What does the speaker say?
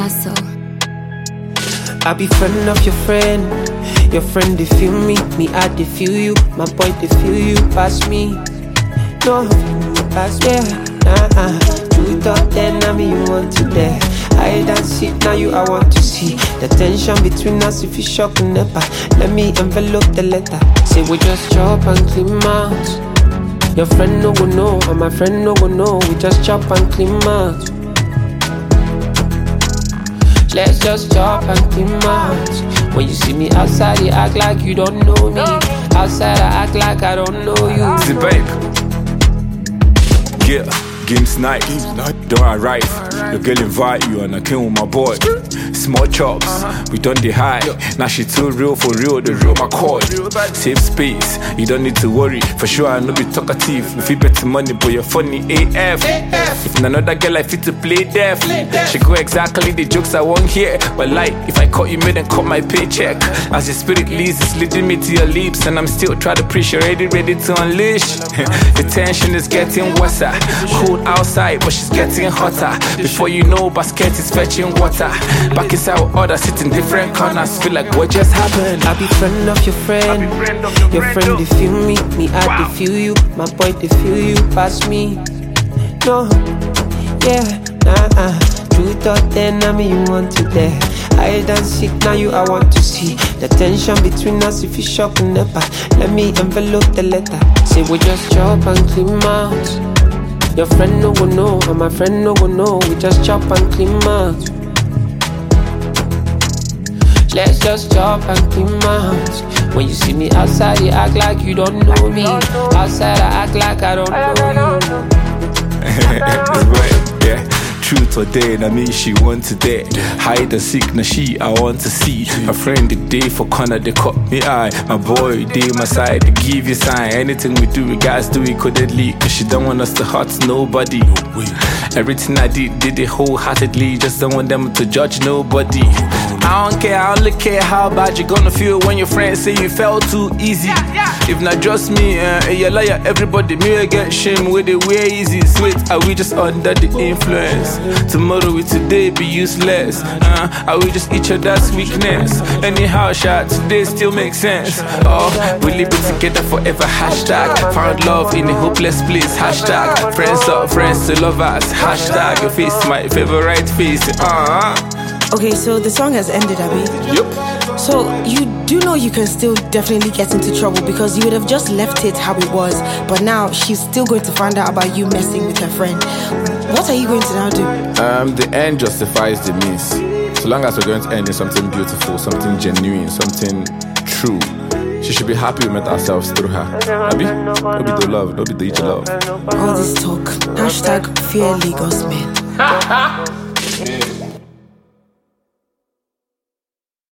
hustle. I be friend of your friend. Your friend they feel me, I they feel you. My boy they feel you, pass me. No, pass me. You thought then I mean you want to there. I dance it, now you I want to see. The tension between us if you shock and never. Let me envelope the letter. Say we just chop and clean out. Your friend no go know, and my friend no go know. We just chop and clean out. Let's just chop and clean out. When you see me outside, you act like you don't know me. Outside, I act like I don't know you. See, babe. Yeah. Games night, don't arrive. The girl invite you and I came with my boy. Small chops, we done the high. Now she too real for real, the real McCoy. Save space, you don't need to worry. For sure I know be talkative. If you bet money, but you're funny AF. If another girl I fit to play deaf, she go exactly the jokes I want here. But like, if I caught you made and cut my paycheck. As your spirit leads, it's leading me to your lips. And I'm still trying to preach, you're ready to unleash. The tension is getting worse. Cold outside, but she's getting hotter. Before you know, basket is fetching water. Back inside with others sitting different corners. Feel like what just happened. I be friend of your friend. Your friend they feel me, I they feel you. My boy they feel you, pass me. No, yeah, You thought then I mean you want to there. I dance it, now you I want to see. The tension between us if you shock and never. Let me envelope the letter. Say we just chop and clean out. Your friend no go know, and my friend no go know. We just chop and clean out. Let's just chop and clean out. When you see me outside, you act like you don't know me. Outside, I act like I don't know you. Yeah. Truth or dare, I mean she want to dare. Hide and seek, now she I want to see. My friend the day for corner, they cut me eye. My boy, day my side, they give you sign. Anything we do, we guys do it couldn't. Cause she don't want us to hurt nobody. Everything I did it wholeheartedly. Just don't want them to judge nobody. I don't care, I only care how bad you gonna feel when your friends say you fell too easy. If not just me, you liar, everybody may get shame with the way easy. Sweet, are we just under the influence? Tomorrow with today be useless. Are we just each other's weakness? Anyhow, shot today still makes sense. Oh, we live it together forever. Hashtag found love in a hopeless place. Hashtag friends up, friends to lovers. Hashtag your face, my favorite face. Okay, so the song has ended, Abby. Yep. So you do know you can still definitely get into trouble because you would have just left it how it was. But now she's still going to find out about you messing with her friend. What are you going to now do? The end justifies the means. So long as we're going to end in something beautiful, something genuine, something true. She should be happy we met ourselves through her. Abi? No be the love, no be the each love. All this talk. Hashtag fear Lagos men.